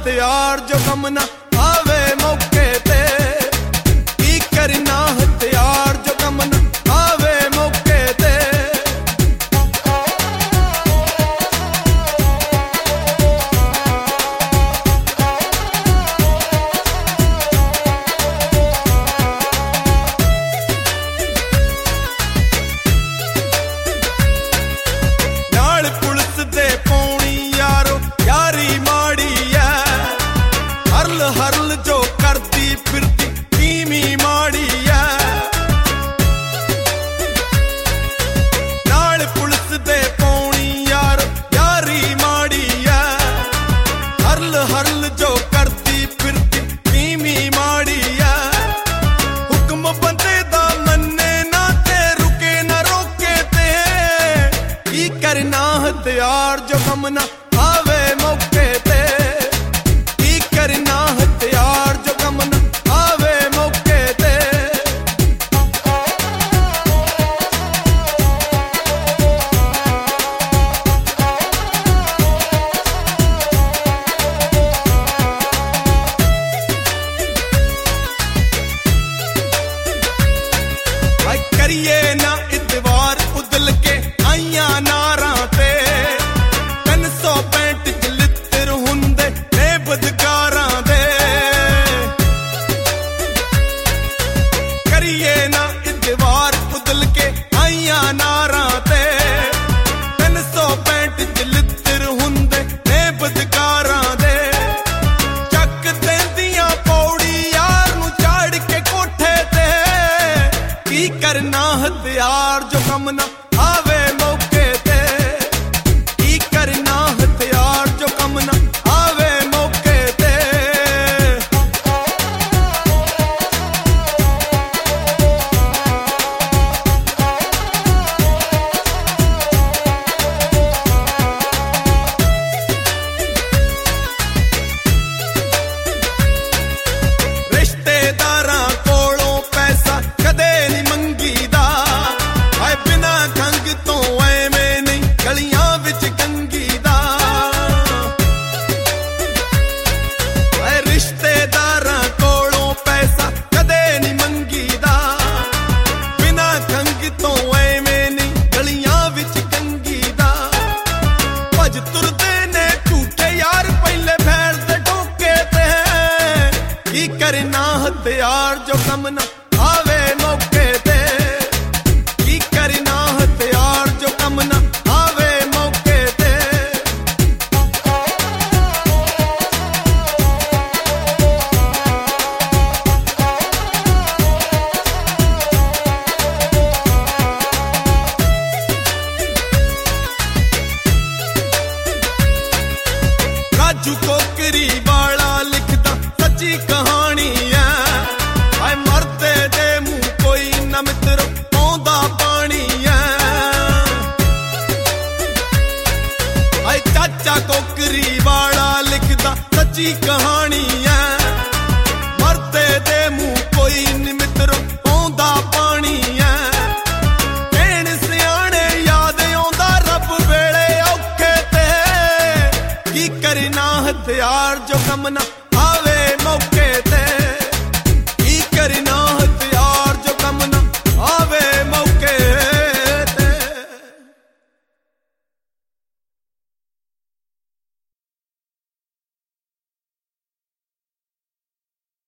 ਹਥਿਆਰ ਜੋ ਕੰਮ ਨਾ ਆਵੇ ਮੌਕੇ ਤੇ। ਕੀ ਕਰਨਾ ਹਥਿਆਰ ਜੋ ਕੰਮ ਨਾ ਆਵੇ ਮੌਕੇ ਤੇ। ਨਾਲ ਪੁਲਿਸ ਦੇ ਪੌਣੀ ਯਾਰੋ ਯਾਰੀ ਮਾੜੀ ਐ। ਹਰਲ ਹਰਲ ਜੋ ਕਰਦੀ ਫਿਰਦੀ ਧੀਮੀ ਮਾੜੀ ਐ। ਨਾਲ ਪੁਲਿਸ ਦੇ ਪੌਣੀ ਯਾਰ ਯਾਰੀ ਮਾੜੀ ਐ। ਹਰਲ ਹਰਲ ਜੋ ਕਰਦੀ ਫਿਰਦੀ ਧੀਮੀ ਮਾੜੀ ਐ। ਹੁਕਮ ਬੰਦੇ ਦਾ ਮੰਨੇ ਨਾ ਤੇ ਰੁਕੇ ਨਾ ਰੋਕੇ ਤੇ। ਕੀ ਕਰਨਾ ਹਥਿਆਰ ਜੋ ਕੰਮ ਨਾ ਆਵੇ ਮੌਕੇ ਤੇ। ਕੀ ਕਰਨਾ ਹਥਿਆਰ ਜੋ ਕੰਮ ਨਾ ਆਵੇ ਮੌਕੇ ਤੇ। ਹਾਏ ਕਰੀਏ ਨਾ ਇਤਵਾਰ ਉਦਲ ਕੇ ਆਈਆਂ ਨਾਰਾਂ ਤੇ। 365 ਚ ਲਿੱਤਰ ਹੁੰਦੇ ਨੇ ਬਦਕਾਰਾਂ ਦੇ। ਕਰੀਏ ਨਾ ਇਤਵਾਰ ਉਦਲ ਕੇ ਆਈਆਂ ਨਾਰਾਂ ਤੇ। 365 ਚ ਲਿੱਤਰ ਹੁੰਦੇ ਨੇ ਬਦਕਾਰਾਂ ਦੇ। ਚੱਕ ਦਿੰਦੀਆਂ ਪੌੜੀ ਯਾਰ ਨੂੰ ਚਾੜ ਕੇ ਕੋਠੇ ਤੇ। ਕੀ ਕਰਨਾ ਹਥਿਆਰ ਜੋ ਕੰਮ ਨਾ ਆਵੇ ਮੌਕੇ ਤੇ। ਕੀ ਕਰਨਾ ਹਥਿਆਰ ਜੋ ਕੰਮ ਨਾ ਆਵੇ ਮੌਕੇ ਤੇ। ਰਿਸ਼ਤੇਦਾਰਾਂ ਕੋਲੋਂ ਪੈਸਾ ਕਦੇ ਨਹੀਂ ਮੰਗੀਦਾ। ਹਾਏ ਬਿਨਾਂ ਖੰਗ ਤੋਂ ਐਵੇਂ ਨਹੀਂ ਗਲੀਆਂ ਵਿੱਚ ਕੰਗੀਦਾ। ਹਾਏ ਰਿਸ਼ਤੇਦਾਰਾਂ ਕੋਲੋਂ ਪੈਸਾ ਕਦੇ ਨਹੀਂ ਮੰਗੀਦਾ। ਬਿਨਾਂ ਖੰਗ ਤੋਂ ਐਵੇਂ ਨਹੀਂ ਗਲੀਆਂ ਵਿੱਚ ਕੰਗੀਦਾ। ਭੱਜ ਤੁਰਦੇ ਨੇ ਝੂਠੇ ਯਾਰ ਪਹਿਲੇ ਫੈਲ ਤੇ ਠੋਕੇ ਤੇ। ਕੀ ਕਰਨਾ ਹਥਿਆਰ ਜੋ ਕੰਮ ਨਾ ਆਵੇ ਮੌਕੇ ਤੇ। ਕੀ ਕਰਨਾ ਹਥਿਆਰ ਜੋ ਕੰਮ ਨਾ ਆਵੇ ਮੌਕੇ ਤੇ। ਰਾਜੂ ਕੋਕਰੀ ਵਾਲਾ ਲਿਖਦਾ ਸੱਚੀ ਕਹਾਣੀ ਐ। ਹਾਏ ਮਰਦੇ ਦੇ ਮੂੰਹ ਕੋਈ ਨਾ ਮਿੱਤਰ ਆਉਂਦਾ ਪਾਣੀ ਐ। ਹਾਏ ਚਾਚਾ ਕੋਕਰੀ ਵਾਲਾ ਲਿਖਦਾ ਸੱਚੀ ਕਹਾਣੀ ਐ। ਮਰਦੇ ਦੇ ਮੂੰਹ ਕੋਈ ਨੀ ਮਿੱਤਰ ਆਉਂਦਾ ਪਾਣੀ ਐ। ਕਹਿਣ ਸਿਆਣੇ ਯਾਦ ਆਉਂਦਾ ਰੱਬ ਵੇਲੇ ਔਖੇ ਤੇ। ਕੀ ਕਰਨਾ ਹਥਿਆਰ ਜੋ ਕੰਮ ਨਾ